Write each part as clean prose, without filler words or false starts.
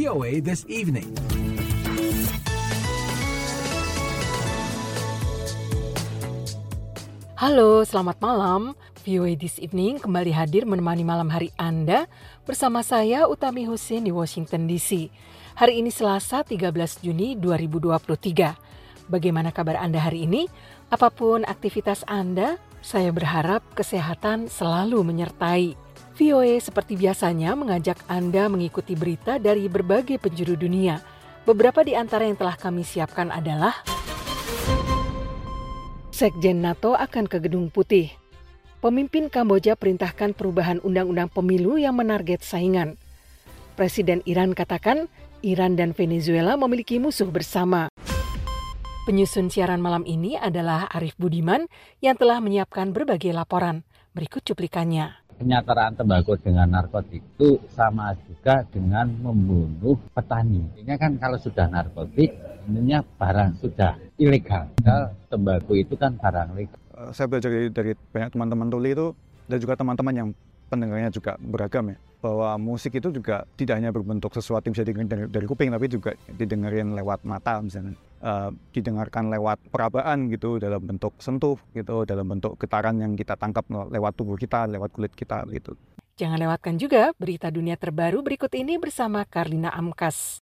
VOA This Evening. Halo, selamat malam. VOA This Evening kembali hadir menemani malam hari Anda bersama saya Utami Husin di Washington DC. Hari ini Selasa 13 Juni 2023. Bagaimana kabar Anda hari ini? Apapun aktivitas Anda, saya berharap kesehatan selalu menyertai. VOA seperti biasanya mengajak Anda mengikuti berita dari berbagai penjuru dunia. Beberapa di antara yang telah kami siapkan adalah Sekjen NATO akan ke Gedung Putih. Pemimpin Kamboja perintahkan perubahan undang-undang pemilu yang menarget saingan. Presiden Iran katakan Iran dan Venezuela memiliki musuh bersama. Penyusun siaran malam ini adalah Arif Budiman yang telah menyiapkan berbagai laporan. Berikut cuplikannya. Penyataan tembakau dengan narkotik itu sama juga dengan membunuh petani. Ini kan kalau sudah narkotik, ininya barang sudah ilegal. Padahal tembakau itu kan barang legal. Saya belajar dari banyak teman-teman tuli itu, dan juga teman-teman yang pendengarnya juga beragam ya, bahwa musik itu juga tidak hanya berbentuk sesuatu yang bisa didengar dari kuping, tapi juga didengarin lewat mata misalnya. Didengarkan lewat perabaan gitu, dalam bentuk sentuh gitu, dalam bentuk getaran yang kita tangkap lewat tubuh kita, lewat kulit kita gitu. Jangan lewatkan juga berita dunia terbaru berikut ini bersama Karlina Amkas.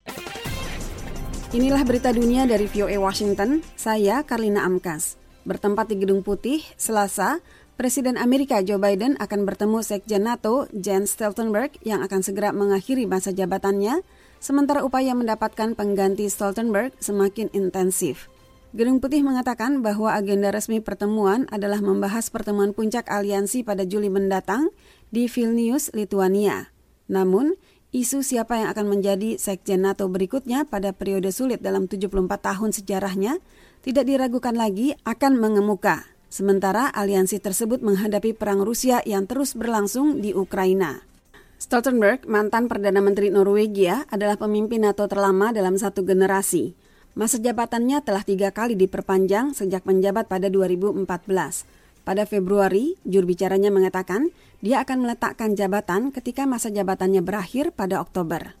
Inilah berita dunia dari VOA Washington, saya Karlina Amkas. Bertempat di Gedung Putih, Selasa, Presiden Amerika Joe Biden akan bertemu Sekjen NATO Jens Stoltenberg yang akan segera mengakhiri masa jabatannya, sementara upaya mendapatkan pengganti Stoltenberg semakin intensif. Gedung Putih mengatakan bahwa agenda resmi pertemuan adalah membahas pertemuan puncak aliansi pada Juli mendatang di Vilnius, Lithuania. Namun, isu siapa yang akan menjadi Sekjen NATO berikutnya pada periode sulit dalam 74 tahun sejarahnya tidak diragukan lagi akan mengemuka. Sementara aliansi tersebut menghadapi perang Rusia yang terus berlangsung di Ukraina. Stoltenberg, mantan Perdana Menteri Norwegia, adalah pemimpin NATO terlama dalam satu generasi. Masa jabatannya telah 3 kali diperpanjang sejak menjabat pada 2014. Pada Februari, juru bicaranya mengatakan dia akan meletakkan jabatan ketika masa jabatannya berakhir pada Oktober.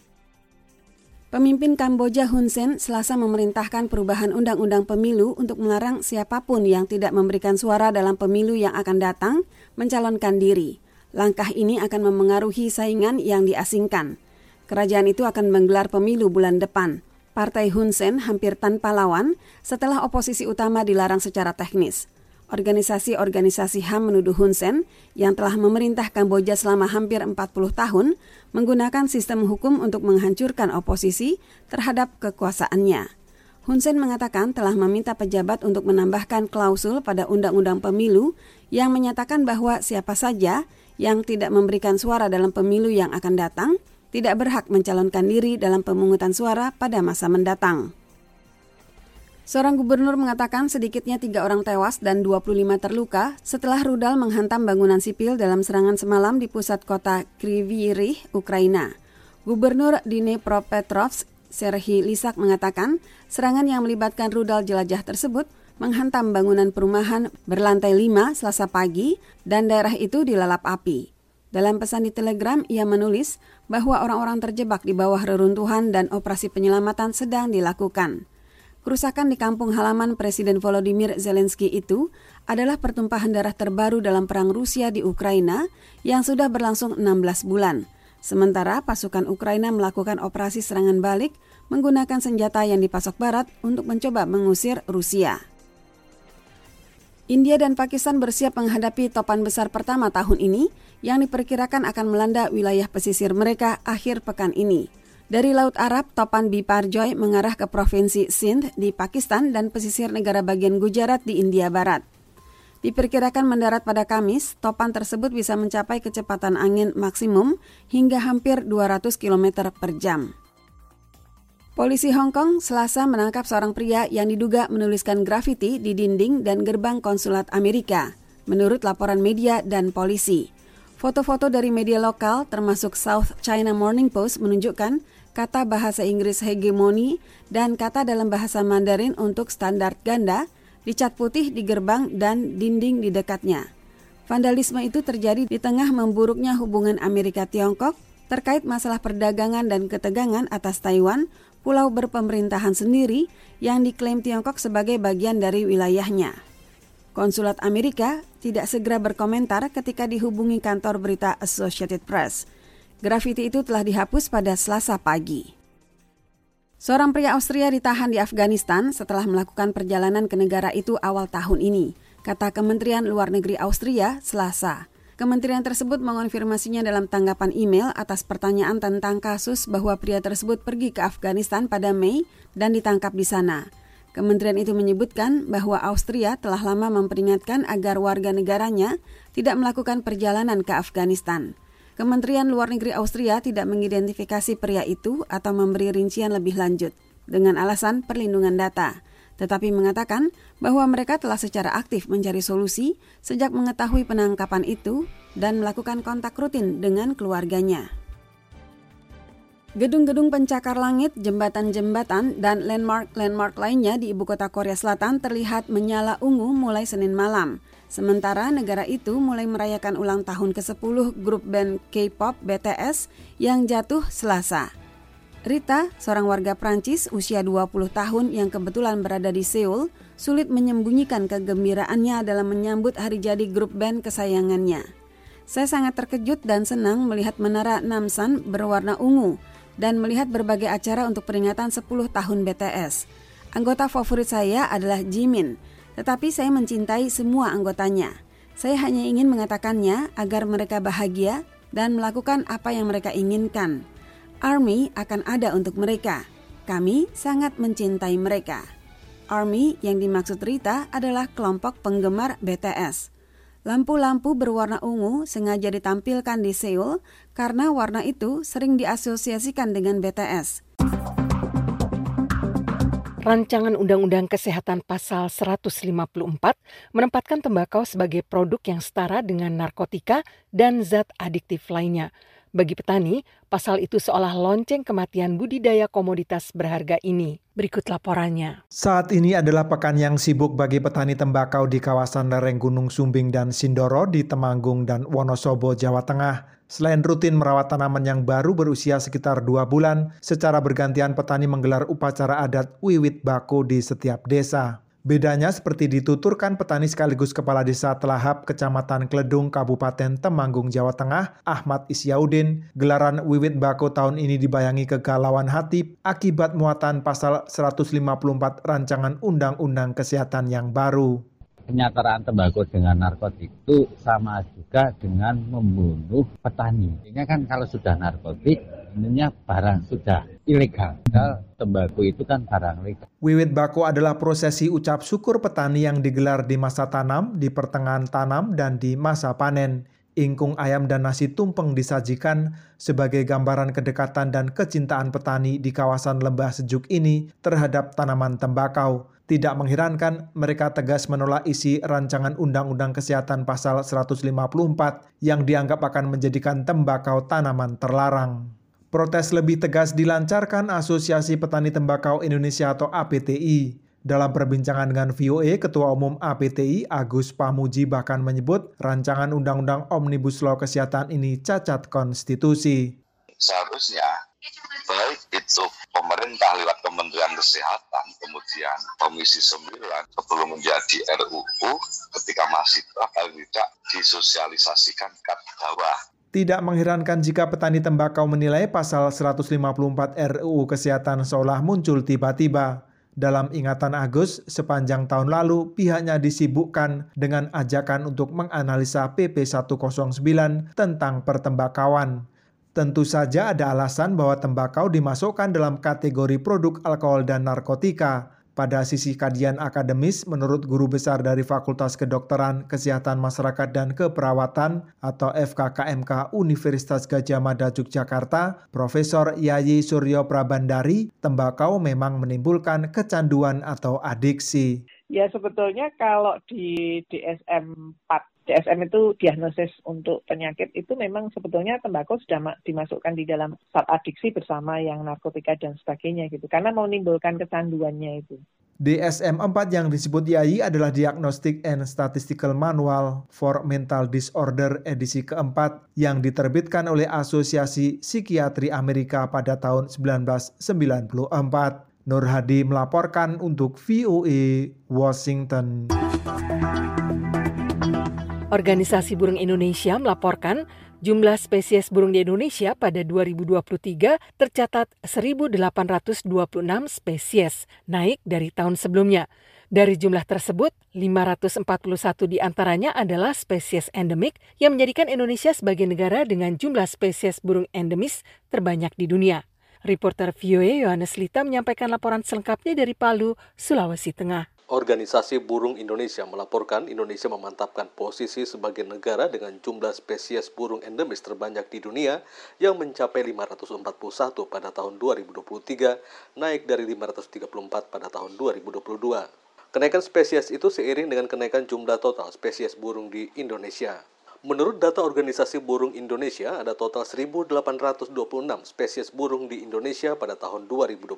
Pemimpin Kamboja Hun Sen Selasa memerintahkan perubahan undang-undang pemilu untuk melarang siapapun yang tidak memberikan suara dalam pemilu yang akan datang mencalonkan diri. Langkah ini akan memengaruhi saingan yang diasingkan. Kerajaan itu akan menggelar pemilu bulan depan. Partai Hun Sen hampir tanpa lawan setelah oposisi utama dilarang secara teknis. Organisasi-organisasi HAM menuduh Hun Sen yang telah memerintah Kamboja selama hampir 40 tahun menggunakan sistem hukum untuk menghancurkan oposisi terhadap kekuasaannya. Hun Sen mengatakan telah meminta pejabat untuk menambahkan klausul pada undang-undang pemilu yang menyatakan bahwa siapa saja yang tidak memberikan suara dalam pemilu yang akan datang tidak berhak mencalonkan diri dalam pemungutan suara pada masa mendatang. Seorang gubernur mengatakan sedikitnya 3 orang tewas dan 25 terluka setelah rudal menghantam bangunan sipil dalam serangan semalam di pusat kota Kryvyi Rih, Ukraina. Gubernur Dnipropetrovsk, Serhiy Lysak mengatakan serangan yang melibatkan rudal jelajah tersebut menghantam bangunan perumahan berlantai 5 Selasa pagi dan daerah itu dilalap api. Dalam pesan di Telegram, ia menulis bahwa orang-orang terjebak di bawah reruntuhan dan operasi penyelamatan sedang dilakukan. Kerusakan di kampung halaman Presiden Volodymyr Zelensky itu adalah pertumpahan darah terbaru dalam perang Rusia di Ukraina yang sudah berlangsung 16 bulan. Sementara pasukan Ukraina melakukan operasi serangan balik menggunakan senjata yang dipasok Barat untuk mencoba mengusir Rusia. India dan Pakistan bersiap menghadapi topan besar pertama tahun ini yang diperkirakan akan melanda wilayah pesisir mereka akhir pekan ini. Dari Laut Arab, topan Biparjoy mengarah ke Provinsi Sindh di Pakistan dan pesisir negara bagian Gujarat di India Barat. Diperkirakan mendarat pada Kamis, topan tersebut bisa mencapai kecepatan angin maksimum hingga hampir 200 km per jam. Polisi Hong Kong Selasa menangkap seorang pria yang diduga menuliskan grafiti di dinding dan gerbang konsulat Amerika, menurut laporan media dan polisi. Foto-foto dari media lokal termasuk South China Morning Post menunjukkan kata bahasa Inggris hegemoni dan kata dalam bahasa Mandarin untuk standar ganda dicat putih di gerbang dan dinding di dekatnya. Vandalisme itu terjadi di tengah memburuknya hubungan Amerika-Tiongkok terkait masalah perdagangan dan ketegangan atas Taiwan, pulau berpemerintahan sendiri yang diklaim Tiongkok sebagai bagian dari wilayahnya. Konsulat Amerika tidak segera berkomentar ketika dihubungi kantor berita Associated Press. Grafiti itu telah dihapus pada Selasa pagi. Seorang pria Austria ditahan di Afghanistan setelah melakukan perjalanan ke negara itu awal tahun ini, kata Kementerian Luar Negeri Austria Selasa. Kementerian tersebut mengonfirmasinya dalam tanggapan email atas pertanyaan tentang kasus bahwa pria tersebut pergi ke Afghanistan pada Mei dan ditangkap di sana. Kementerian itu menyebutkan bahwa Austria telah lama memperingatkan agar warga negaranya tidak melakukan perjalanan ke Afghanistan. Kementerian Luar Negeri Austria tidak mengidentifikasi pria itu atau memberi rincian lebih lanjut dengan alasan perlindungan data, tetapi mengatakan bahwa mereka telah secara aktif mencari solusi sejak mengetahui penangkapan itu dan melakukan kontak rutin dengan keluarganya. Gedung-gedung pencakar langit, jembatan-jembatan, dan landmark lainnya di ibu kota Korea Selatan terlihat menyala ungu mulai Senin malam. Sementara negara itu mulai merayakan ulang tahun ke-10 grup band K-pop BTS yang jatuh Selasa. Rita, seorang warga Prancis usia 20 tahun yang kebetulan berada di Seoul, sulit menyembunyikan kegembiraannya dalam menyambut hari jadi grup band kesayangannya. Saya sangat terkejut dan senang melihat menara Namsan berwarna ungu dan melihat berbagai acara untuk peringatan 10 tahun BTS. Anggota favorit saya adalah Jimin, tetapi saya mencintai semua anggotanya. Saya hanya ingin mengatakannya agar mereka bahagia dan melakukan apa yang mereka inginkan. ARMY akan ada untuk mereka. Kami sangat mencintai mereka. ARMY yang dimaksud Rita adalah kelompok penggemar BTS. Lampu-lampu berwarna ungu sengaja ditampilkan di Seoul karena warna itu sering diasosiasikan dengan BTS. Rancangan Undang-Undang Kesehatan Pasal 154 menempatkan tembakau sebagai produk yang setara dengan narkotika dan zat adiktif lainnya. Bagi petani, pasal itu seolah lonceng kematian budidaya komoditas berharga ini. Berikut laporannya. Saat ini adalah pekan yang sibuk bagi petani tembakau di kawasan lereng Gunung Sumbing dan Sindoro di Temanggung dan Wonosobo, Jawa Tengah. Selain rutin merawat tanaman yang baru berusia sekitar 2 bulan, secara bergantian petani menggelar upacara adat wiwit bako di setiap desa. Bedanya seperti dituturkan petani sekaligus Kepala Desa Telahap, Kecamatan Kledung, Kabupaten Temanggung, Jawa Tengah, Ahmad Isyaudin, gelaran wiwit bako tahun ini dibayangi kegalauan hati akibat muatan pasal 154 Rancangan Undang-Undang Kesehatan yang baru. Penyataan tembakau dengan narkotik itu sama juga dengan membunuh petani. Ini kan kalau sudah narkotik, intinya barang sudah ilegal. Padahal tembakau itu kan barang legal. Wiwit bako adalah prosesi ucap syukur petani yang digelar di masa tanam, di pertengahan tanam, dan di masa panen. Ingkung ayam dan nasi tumpeng disajikan sebagai gambaran kedekatan dan kecintaan petani di kawasan lembah sejuk ini terhadap tanaman tembakau. Tidak mengherankan mereka tegas menolak isi Rancangan Undang-Undang Kesehatan Pasal 154 yang dianggap akan menjadikan tembakau tanaman terlarang. Protes lebih tegas dilancarkan Asosiasi Petani Tembakau Indonesia atau APTI. Dalam perbincangan dengan VOA, Ketua Umum APTI Agus Pamuji bahkan menyebut rancangan Undang-Undang Omnibus Law Kesehatan ini cacat konstitusi. Seharusnya baik itu pemerintah lewat Kementerian Kesehatan, kemudian Komisi 9 sebelum menjadi RUU ketika masih paling tidak disosialisasikan ke bawah. Tidak mengherankan jika petani tembakau menilai pasal 154 RUU Kesehatan seolah muncul tiba-tiba. Dalam ingatan Agus, sepanjang tahun lalu pihaknya disibukkan dengan ajakan untuk menganalisa PP 109 tentang pertembakauan. Tentu saja ada alasan bahwa tembakau dimasukkan dalam kategori produk alkohol dan narkotika. Pada sisi kajian akademis, menurut Guru Besar dari Fakultas Kedokteran, Kesehatan Masyarakat dan Keperawatan atau FKKMK Universitas Gadjah Mada Yogyakarta, Profesor Yayi Suryo Prabandari, tembakau memang menimbulkan kecanduan atau adiksi. Ya sebetulnya kalau di DSM-4, DSM itu diagnosis untuk penyakit itu memang sebetulnya tembakau sudah dimasukkan di dalam zat adiksi bersama yang narkotika dan sebagainya gitu. Karena menimbulkan kecanduannya itu. DSM-4 yang disebut YAI adalah Diagnostic and Statistical Manual for Mental Disorder edisi keempat yang diterbitkan oleh Asosiasi Psikiatri Amerika pada tahun 1994. Nur Hadi melaporkan untuk VOA Washington. Organisasi Burung Indonesia melaporkan jumlah spesies burung di Indonesia pada 2023 tercatat 1.826 spesies, naik dari tahun sebelumnya. Dari jumlah tersebut, 541 diantaranya adalah spesies endemik yang menjadikan Indonesia sebagai negara dengan jumlah spesies burung endemis terbanyak di dunia. Reporter VOA Yohanes Lita menyampaikan laporan selengkapnya dari Palu, Sulawesi Tengah. Organisasi Burung Indonesia melaporkan Indonesia memantapkan posisi sebagai negara dengan jumlah spesies burung endemis terbanyak di dunia yang mencapai 541 pada tahun 2023, naik dari 534 pada tahun 2022. Kenaikan spesies itu seiring dengan kenaikan jumlah total spesies burung di Indonesia. Menurut data Organisasi Burung Indonesia, ada total 1.826 spesies burung di Indonesia pada tahun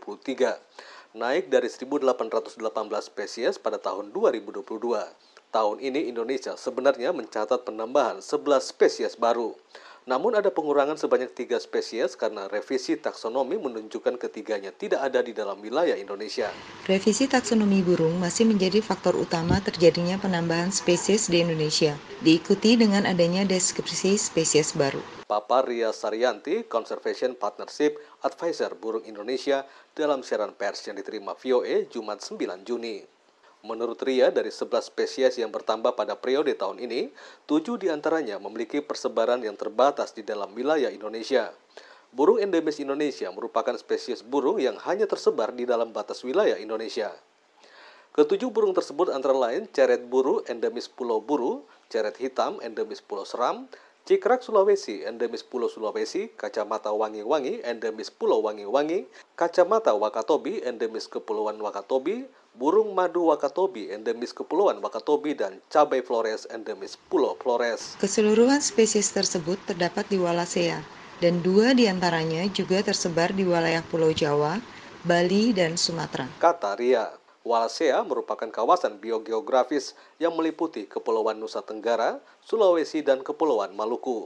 2023. Naik dari 1.818 spesies pada tahun 2022. Tahun ini Indonesia sebenarnya mencatat penambahan 11 spesies baru. Namun ada pengurangan sebanyak 3 spesies karena revisi taksonomi menunjukkan ketiganya tidak ada di dalam wilayah Indonesia. Revisi taksonomi burung masih menjadi faktor utama terjadinya penambahan spesies di Indonesia, diikuti dengan adanya deskripsi spesies baru. Papa Ria Saryanti, Conservation Partnership Advisor Burung Indonesia dalam siaran pers yang diterima VOA Jumat 9 Juni. Menurut Ria, dari 11 spesies yang bertambah pada periode tahun ini, 7 diantaranya memiliki persebaran yang terbatas di dalam wilayah Indonesia. Burung endemis Indonesia merupakan spesies burung yang hanya tersebar di dalam batas wilayah Indonesia. Ketujuh burung tersebut antara lain ceret buru endemis Pulau Buru, ceret hitam endemis Pulau Seram, cikrak Sulawesi endemis Pulau Sulawesi, kacamata wangi-wangi endemis Pulau Wangi-Wangi, kacamata Wakatobi endemis Kepulauan Wakatobi, burung madu Wakatobi endemis Kepulauan Wakatobi, dan cabai Flores endemis Pulau Flores. Keseluruhan spesies tersebut terdapat di Wallacea, dan 2 diantaranya juga tersebar di wilayah Pulau Jawa, Bali, dan Sumatera. Kata Ria, Wallacea merupakan kawasan biogeografis yang meliputi Kepulauan Nusa Tenggara, Sulawesi, dan Kepulauan Maluku.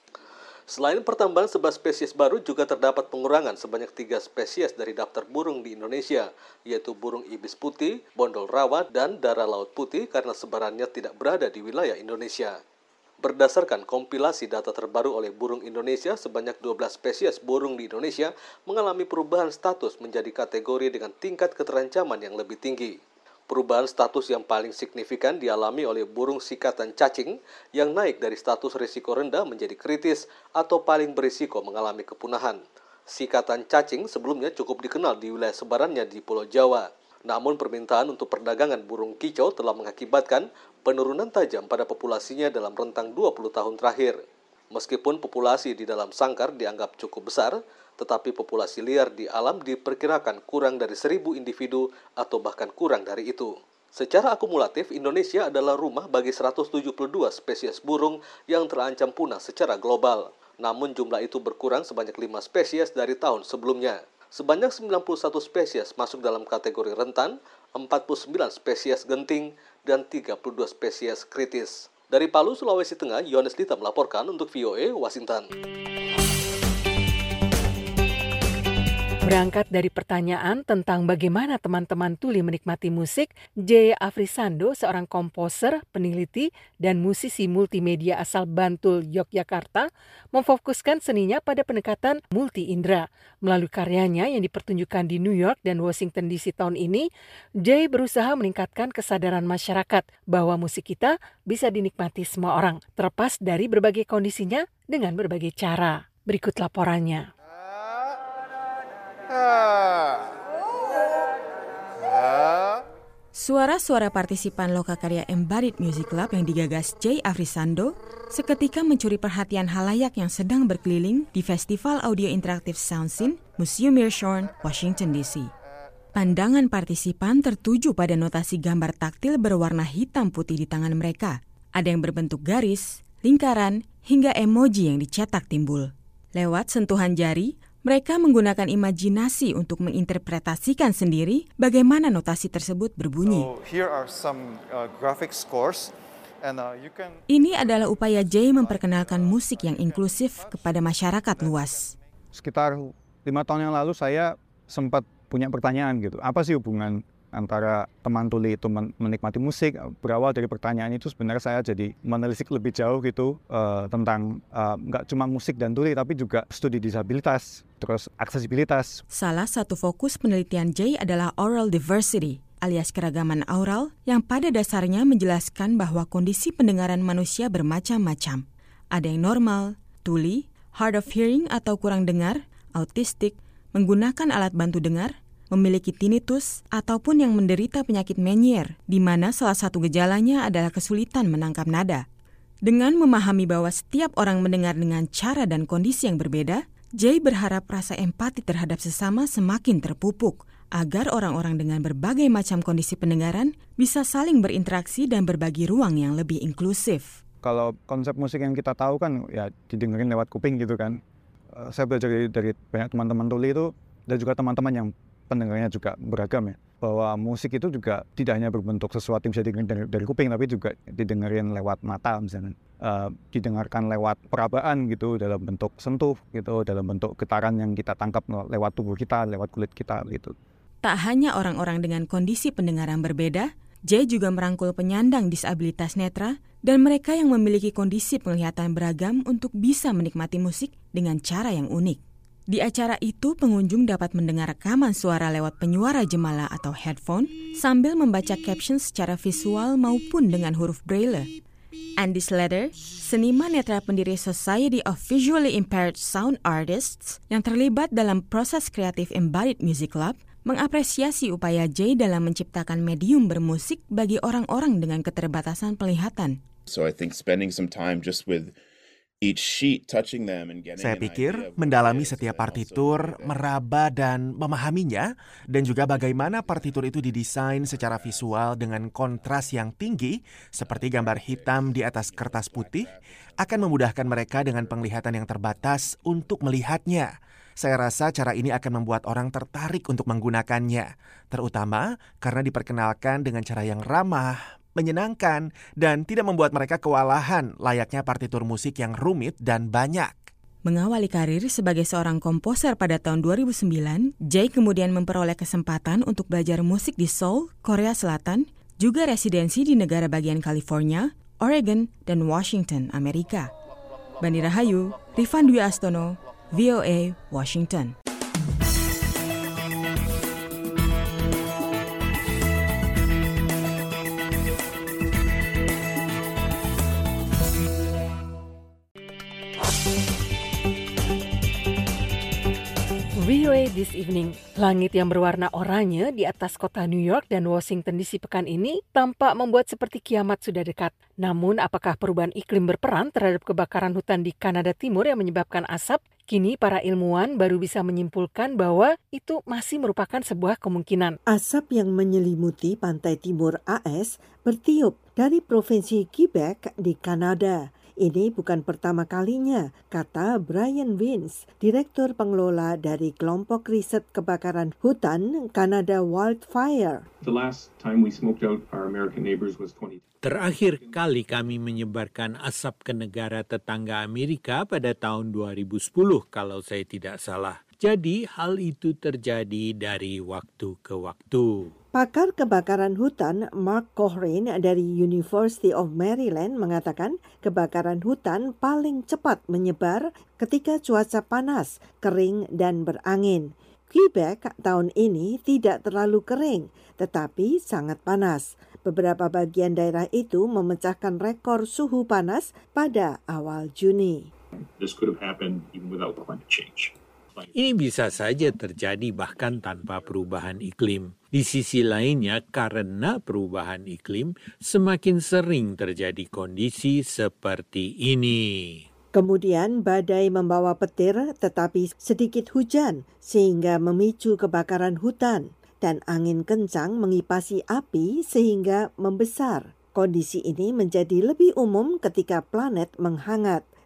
Selain pertambahan 11 spesies baru, juga terdapat pengurangan sebanyak 3 spesies dari daftar burung di Indonesia, yaitu burung ibis putih, bondol rawa, dan dara laut putih karena sebarannya tidak berada di wilayah Indonesia. Berdasarkan kompilasi data terbaru oleh Burung Indonesia, sebanyak 12 spesies burung di Indonesia mengalami perubahan status menjadi kategori dengan tingkat keterancaman yang lebih tinggi. Perubahan status yang paling signifikan dialami oleh burung sikatan cacing yang naik dari status risiko rendah menjadi kritis atau paling berisiko mengalami kepunahan. Sikatan cacing sebelumnya cukup dikenal di wilayah sebarannya di Pulau Jawa. Namun permintaan untuk perdagangan burung kicau telah mengakibatkan penurunan tajam pada populasinya dalam rentang 20 tahun terakhir. Meskipun populasi di dalam sangkar dianggap cukup besar, tetapi populasi liar di alam diperkirakan kurang dari 1.000 individu atau bahkan kurang dari itu. Secara akumulatif, Indonesia adalah rumah bagi 172 spesies burung yang terancam punah secara global. Namun jumlah itu berkurang sebanyak 5 spesies dari tahun sebelumnya. Sebanyak 91 spesies masuk dalam kategori rentan, 49 spesies genting, dan 32 spesies kritis. Dari Palu, Sulawesi Tengah, Yohanes Lita melaporkan untuk VOA Washington. Berangkat dari pertanyaan tentang bagaimana teman-teman tuli menikmati musik, J. Afrisando, seorang komposer, peneliti, dan musisi multimedia asal Bantul, Yogyakarta, memfokuskan seninya pada pendekatan multi-indera. Melalui karyanya yang dipertunjukkan di New York dan Washington DC tahun ini, J. berusaha meningkatkan kesadaran masyarakat bahwa musik kita bisa dinikmati semua orang, terlepas dari berbagai kondisinya dengan berbagai cara. Berikut laporannya. Suara-suara partisipan Lokakarya Embodied Music Lab yang digagas J. Afrisando seketika mencuri perhatian halayak yang sedang berkeliling di Festival Audio Interaktif Soundscene, Museum Meerschaum, Washington DC. Pandangan partisipan tertuju pada notasi gambar taktil berwarna hitam putih di tangan mereka. Ada yang berbentuk garis, lingkaran, hingga emoji yang dicetak timbul. Lewat sentuhan jari, Mereka menggunakan imajinasi untuk menginterpretasikan sendiri bagaimana notasi tersebut berbunyi. Ini adalah upaya Jay memperkenalkan musik yang inklusif kepada masyarakat luas. Sekitar 5 tahun yang lalu saya sempat punya pertanyaan gitu, apa sih hubungan antara teman tuli itu menikmati musik. Berawal dari pertanyaan itu sebenarnya saya jadi menelisik lebih jauh gitu tentang nggak cuma musik dan tuli tapi juga studi disabilitas, terus aksesibilitas. Salah satu fokus penelitian Jay adalah aural diversity alias keragaman aural yang pada dasarnya menjelaskan bahwa kondisi pendengaran manusia bermacam-macam. Ada yang normal, tuli, hard of hearing atau kurang dengar, autistik, menggunakan alat bantu dengar, memiliki tinnitus, ataupun yang menderita penyakit Meniere, di mana salah satu gejalanya adalah kesulitan menangkap nada. Dengan memahami bahwa setiap orang mendengar dengan cara dan kondisi yang berbeda, Jay berharap rasa empati terhadap sesama semakin terpupuk, agar orang-orang dengan berbagai macam kondisi pendengaran bisa saling berinteraksi dan berbagi ruang yang lebih inklusif. Kalau konsep musik yang kita tahu kan ya didengerin lewat kuping gitu kan. Saya belajar dari banyak teman-teman tuli itu dan juga teman-teman yang pendengarnya juga beragam ya, bahwa musik itu juga tidak hanya berbentuk sesuatu yang bisa didengar dari kuping, tapi juga didengerin lewat mata misalnya, didengarkan lewat perabaan gitu, dalam bentuk sentuh gitu, dalam bentuk getaran yang kita tangkap lewat tubuh kita, lewat kulit kita gitu. Tak hanya orang-orang dengan kondisi pendengaran berbeda, Jay juga merangkul penyandang disabilitas netra dan mereka yang memiliki kondisi penglihatan beragam untuk bisa menikmati musik dengan cara yang unik. Di acara itu, pengunjung dapat mendengar rekaman suara lewat penyuara jemala atau headphone sambil membaca caption secara visual maupun dengan huruf Braille. Andy Slater, seniman netra pendiri Society of Visually Impaired Sound Artists yang terlibat dalam proses kreatif Embodied Music Lab, mengapresiasi upaya Jay dalam menciptakan medium bermusik bagi orang-orang dengan keterbatasan penglihatan. So I think spending some time just with each sheet, touching them and getting. Saya pikir mendalami setiap partitur, meraba dan memahaminya, dan juga bagaimana partitur itu didesain secara visual dengan kontras yang tinggi, seperti gambar hitam di atas kertas putih, akan memudahkan mereka dengan penglihatan yang terbatas untuk melihatnya. Saya rasa cara ini akan membuat orang tertarik untuk menggunakannya, terutama karena diperkenalkan dengan cara yang ramah, menyenangkan, dan tidak membuat mereka kewalahan layaknya partitur musik yang rumit dan banyak. Mengawali karir sebagai seorang komposer pada tahun 2009, Jay kemudian memperoleh kesempatan untuk belajar musik di Seoul, Korea Selatan, juga residensi di negara bagian California, Oregon, dan Washington, Amerika. Bani Rahayu, Rifan Dwi Astono, VOA, Washington. VOA This Evening. Langit yang berwarna oranye di atas kota New York dan Washington DC pekan ini tampak membuat seperti kiamat sudah dekat. Namun, apakah perubahan iklim berperan terhadap kebakaran hutan di Kanada Timur yang menyebabkan asap? Kini para ilmuwan baru bisa menyimpulkan bahwa itu masih merupakan sebuah kemungkinan. Asap yang menyelimuti pantai timur AS bertiup dari provinsi Quebec di Kanada. Ini bukan pertama kalinya, kata Brian Vince, Direktur Pengelola dari kelompok riset kebakaran hutan Canada Wildfire. Terakhir kali kami menyebarkan asap ke negara tetangga Amerika pada tahun 2010 kalau saya tidak salah. Jadi hal itu terjadi dari waktu ke waktu. Pakar kebakaran hutan Mark Cohran dari University of Maryland mengatakan kebakaran hutan paling cepat menyebar ketika cuaca panas, kering, dan berangin. Quebec tahun ini tidak terlalu kering, tetapi sangat panas. Beberapa bagian daerah itu memecahkan rekor suhu panas pada awal Juni. This could have happened even without climate change. Ini bisa saja terjadi bahkan tanpa perubahan iklim. Di sisi lainnya, karena perubahan iklim, semakin sering terjadi kondisi seperti ini. Kemudian badai membawa petir tetapi sedikit hujan sehingga memicu kebakaran hutan. Dan angin kencang mengipasi api sehingga membesar. Kondisi ini menjadi lebih umum ketika planet menghangat.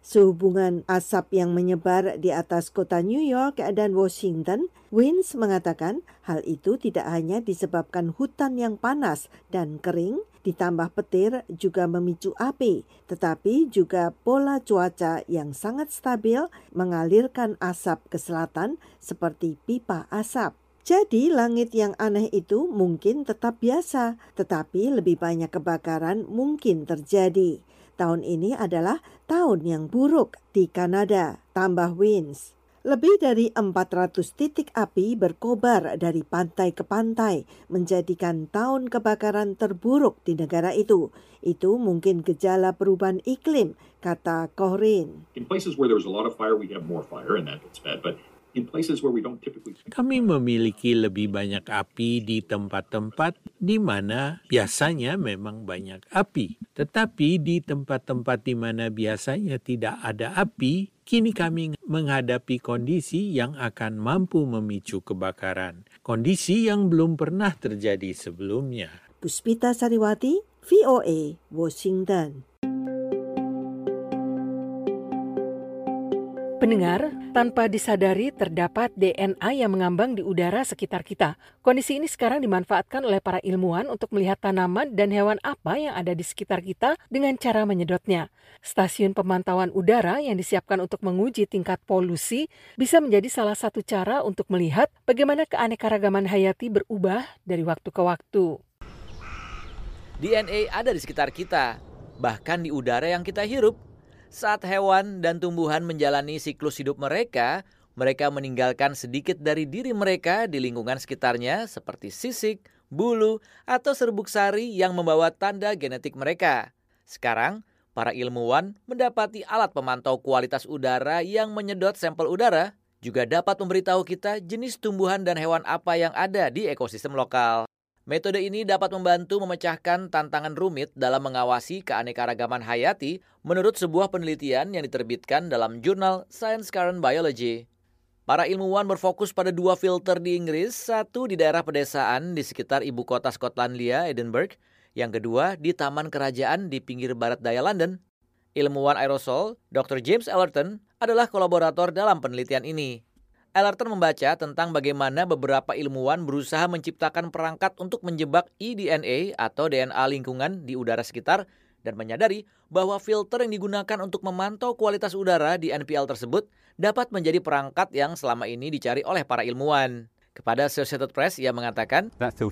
sehubungan asap yang menyebar di atas kota New York dan Washington, Winds mengatakan hal itu tidak hanya disebabkan hutan yang panas dan kering, ditambah petir juga memicu api, tetapi juga pola cuaca yang sangat stabil mengalirkan asap ke selatan seperti pipa asap. Jadi langit yang aneh itu mungkin tetap biasa, tetapi lebih banyak kebakaran mungkin terjadi. Tahun ini adalah tahun yang buruk di Kanada, tambah Winds. Lebih dari 400 titik api berkobar dari pantai ke pantai, menjadikan tahun kebakaran terburuk di negara itu. Itu mungkin gejala perubahan iklim, kata Corinne. In places where there's a lot of fire, we have more fire, and that's bad. But in places where we don't typically... Kami memiliki lebih banyak api di tempat-tempat di mana biasanya memang banyak api. Tetapi di tempat-tempat di mana biasanya tidak ada api, kini kami menghadapi kondisi yang akan mampu memicu kebakaran. Kondisi yang belum pernah terjadi sebelumnya. Puspita Sariwati, VOA, Washington. Pendengar, tanpa disadari terdapat DNA yang mengambang di udara sekitar kita. Kondisi ini sekarang dimanfaatkan oleh para ilmuwan untuk melihat tanaman dan hewan apa yang ada di sekitar kita dengan cara menyedotnya. Stasiun pemantauan udara yang disiapkan untuk menguji tingkat polusi bisa menjadi salah satu cara untuk melihat bagaimana keanekaragaman hayati berubah dari waktu ke waktu. DNA ada di sekitar kita, bahkan di udara yang kita hirup. Saat hewan dan tumbuhan menjalani siklus hidup mereka meninggalkan sedikit dari diri mereka di lingkungan sekitarnya seperti sisik, bulu, atau serbuk sari yang membawa tanda genetik mereka. Sekarang, para ilmuwan mendapati alat pemantau kualitas udara yang menyedot sampel udara juga dapat memberitahu kita jenis tumbuhan dan hewan apa yang ada di ekosistem lokal. Metode ini dapat membantu memecahkan tantangan rumit dalam mengawasi keanekaragaman hayati menurut sebuah penelitian yang diterbitkan dalam jurnal Science Current Biology. Para ilmuwan berfokus pada 2 filter di Inggris, satu di daerah pedesaan di sekitar ibu kota Skotlandia, Edinburgh, yang kedua di Taman Kerajaan di pinggir barat daya London. Ilmuwan aerosol, Dr. James Ellerton, adalah kolaborator dalam penelitian ini. Ellerton membaca tentang bagaimana beberapa ilmuwan berusaha menciptakan perangkat untuk menjebak eDNA atau DNA lingkungan di udara sekitar dan menyadari bahwa filter yang digunakan untuk memantau kualitas udara di NPL tersebut dapat menjadi perangkat yang selama ini dicari oleh para ilmuwan. Kepada Associated Press, ia mengatakan,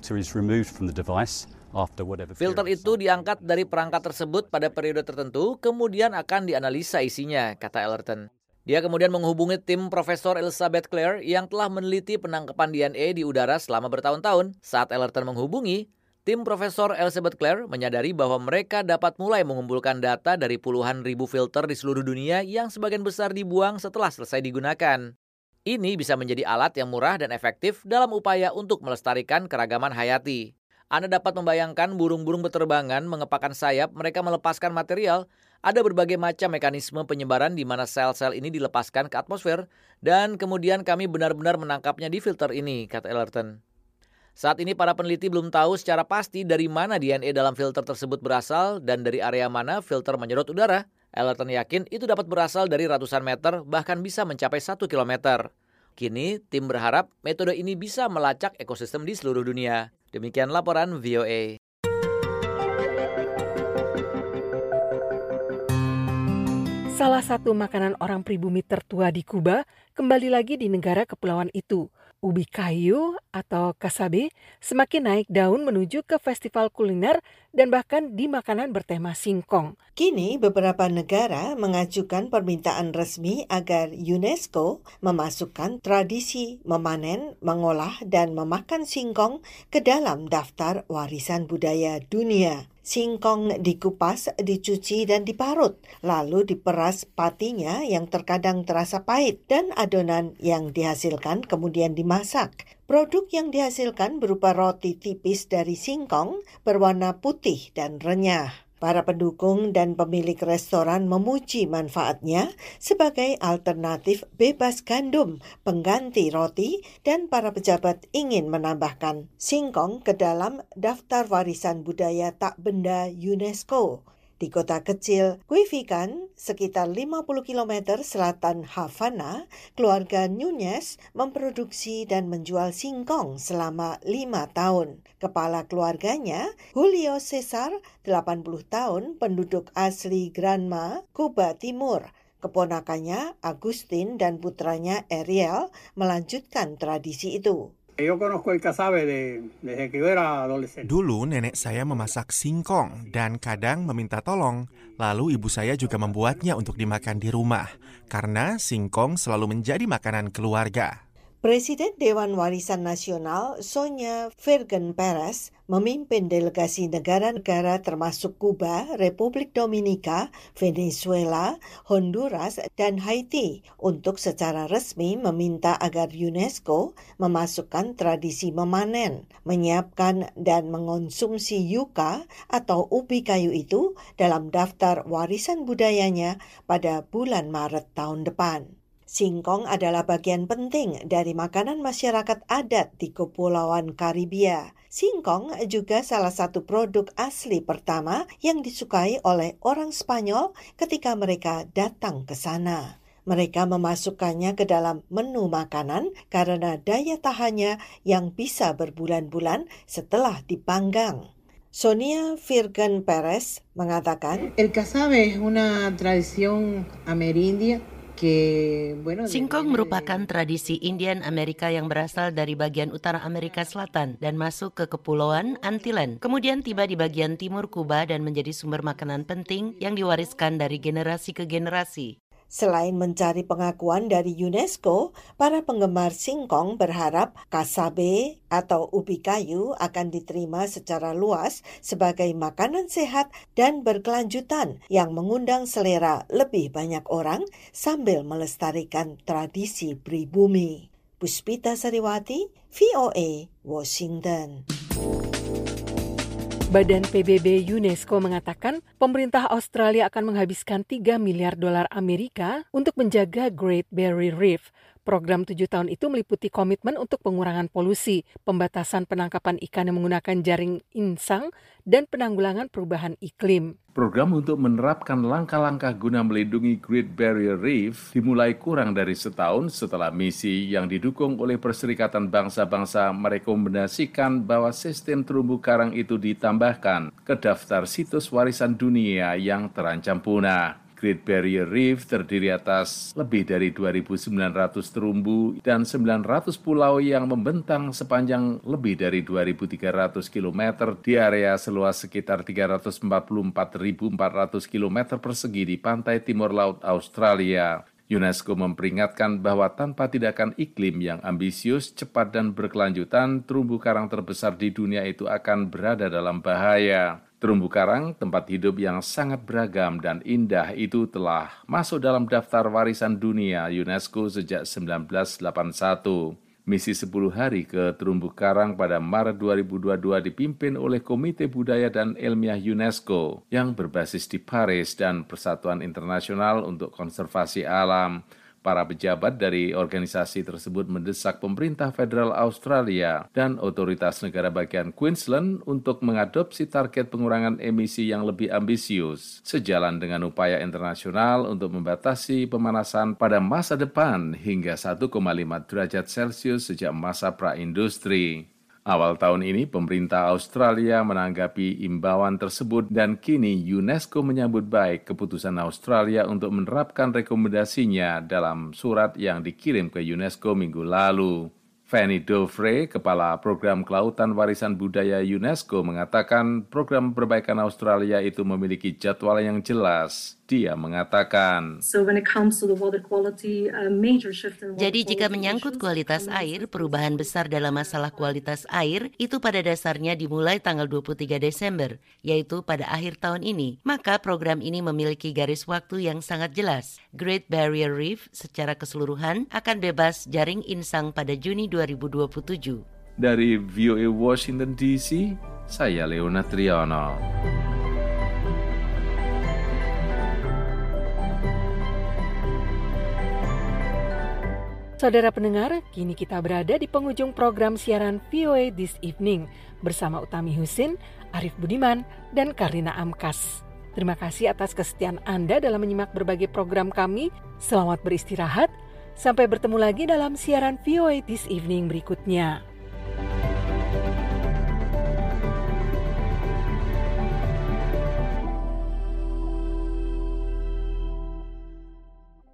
filter itu diangkat dari perangkat tersebut pada periode tertentu, kemudian akan dianalisa isinya, kata Ellerton. Dia kemudian menghubungi tim Profesor Elizabeth Clare yang telah meneliti penangkapan DNA di udara selama bertahun-tahun. Saat Ellerton menghubungi, tim Profesor Elizabeth Clare menyadari bahwa mereka dapat mulai mengumpulkan data dari puluhan ribu filter di seluruh dunia yang sebagian besar dibuang setelah selesai digunakan. Ini bisa menjadi alat yang murah dan efektif dalam upaya untuk melestarikan keragaman hayati. Anda dapat membayangkan burung-burung berterbangan mengepakkan sayap, mereka melepaskan material. Ada berbagai macam mekanisme penyebaran di mana sel-sel ini dilepaskan ke atmosfer dan kemudian kami benar-benar menangkapnya di filter ini, kata Ellerton. Saat ini para peneliti belum tahu secara pasti dari mana DNA dalam filter tersebut berasal dan dari area mana filter menyedot udara. Ellerton yakin itu dapat berasal dari ratusan meter bahkan bisa mencapai 1 kilometer. Kini tim berharap metode ini bisa melacak ekosistem di seluruh dunia. Demikian laporan VOA. Salah satu makanan orang pribumi tertua di Kuba kembali lagi di negara kepulauan itu. Ubi kayu atau casabe semakin naik daun menuju ke festival kuliner dan bahkan di makanan bertema singkong. Kini beberapa negara mengajukan permintaan resmi agar UNESCO memasukkan tradisi memanen, mengolah, dan memakan singkong ke dalam daftar warisan budaya dunia. Singkong dikupas, dicuci, dan diparut, lalu diperas patinya yang terkadang terasa pahit, dan adonan yang dihasilkan kemudian dimasak. Produk yang dihasilkan berupa roti tipis dari singkong berwarna putih dan renyah. Para pendukung dan pemilik restoran memuji manfaatnya sebagai alternatif bebas gandum, pengganti roti, dan para pejabat ingin menambahkan singkong ke dalam daftar warisan budaya tak benda UNESCO. Di kota kecil Cuivican, sekitar 50 km selatan Havana, keluarga Nunez memproduksi dan menjual singkong selama 5 tahun. Kepala keluarganya, Julio Cesar, 80 tahun, penduduk asli Granma, Kuba Timur. Keponakannya, Agustin, dan putranya Ariel melanjutkan tradisi itu. Dulu nenek saya memasak singkong dan kadang meminta tolong. Lalu ibu saya juga membuatnya untuk dimakan di rumah, karena singkong selalu menjadi makanan keluarga. Presiden Dewan Warisan Nasional Sonia Virgen Perez memimpin delegasi negara-negara termasuk Kuba, Republik Dominika, Venezuela, Honduras, dan Haiti untuk secara resmi meminta agar UNESCO memasukkan tradisi memanen, menyiapkan dan mengonsumsi yuca atau ubi kayu itu dalam daftar warisan budayanya pada bulan Maret tahun depan. Singkong adalah bagian penting dari makanan masyarakat adat di Kepulauan Karibia. Singkong juga salah satu produk asli pertama yang disukai oleh orang Spanyol ketika mereka datang ke sana. Mereka memasukkannya ke dalam menu makanan karena daya tahannya yang bisa berbulan-bulan setelah dipanggang. Sonia Virgen Perez mengatakan, El casabe es una tradición amerindia. Singkong merupakan tradisi Indian Amerika yang berasal dari bagian utara Amerika Selatan dan masuk ke Kepulauan Antillen. Kemudian tiba di bagian timur Kuba dan menjadi sumber makanan penting yang diwariskan dari generasi ke generasi. Selain mencari pengakuan dari UNESCO, para penggemar singkong berharap casabe atau ubi kayu akan diterima secara luas sebagai makanan sehat dan berkelanjutan yang mengundang selera lebih banyak orang sambil melestarikan tradisi pribumi. Puspita Sariwati, VOA, Washington. Badan PBB UNESCO mengatakan pemerintah Australia akan menghabiskan $3 miliar Amerika untuk menjaga Great Barrier Reef. Program 7 tahun itu meliputi komitmen untuk pengurangan polusi, pembatasan penangkapan ikan yang menggunakan jaring insang, dan penanggulangan perubahan iklim. Program untuk menerapkan langkah-langkah guna melindungi Great Barrier Reef dimulai kurang dari setahun setelah misi yang didukung oleh Perserikatan Bangsa-Bangsa merekomendasikan bahwa sistem terumbu karang itu ditambahkan ke daftar situs warisan dunia yang terancam punah. Great Barrier Reef terdiri atas lebih dari 2.900 terumbu dan 900 pulau yang membentang sepanjang lebih dari 2.300 km di area seluas sekitar 344.400 km persegi di pantai timur laut Australia. UNESCO memperingatkan bahwa tanpa tindakan iklim yang ambisius, cepat dan berkelanjutan, terumbu karang terbesar di dunia itu akan berada dalam bahaya. Terumbu karang, tempat hidup yang sangat beragam dan indah itu telah masuk dalam daftar warisan dunia UNESCO sejak 1981. Misi 10 hari ke terumbu karang pada Maret 2022 dipimpin oleh Komite Budaya dan Ilmiah UNESCO yang berbasis di Paris dan Persatuan Internasional untuk Konservasi Alam. Para pejabat dari organisasi tersebut mendesak pemerintah federal Australia dan otoritas negara bagian Queensland untuk mengadopsi target pengurangan emisi yang lebih ambisius, sejalan dengan upaya internasional untuk membatasi pemanasan pada masa depan hingga 1,5 derajat Celcius sejak masa praindustri. Awal tahun ini, pemerintah Australia menanggapi imbauan tersebut dan kini UNESCO menyambut baik keputusan Australia untuk menerapkan rekomendasinya dalam surat yang dikirim ke UNESCO minggu lalu. Fanny Dovre, Kepala Program Kelautan Warisan Budaya UNESCO, mengatakan program perbaikan Australia itu memiliki jadwal yang jelas. Dia mengatakan, jadi jika menyangkut kualitas air, perubahan besar dalam masalah kualitas air itu pada dasarnya dimulai tanggal 23 Desember, yaitu pada akhir tahun ini. Maka program ini memiliki garis waktu yang sangat jelas. Great Barrier Reef secara keseluruhan akan bebas jaring insang pada Juni 2027. Dari VOA Washington DC, saya Leona Triano. Saudara pendengar, kini kita berada di penghujung program siaran VOA This Evening bersama Utami Husin, Arif Budiman, dan Karina Amkas. Terima kasih atas kesetiaan Anda dalam menyimak berbagai program kami. Selamat beristirahat. Sampai bertemu lagi dalam siaran VOA This Evening berikutnya.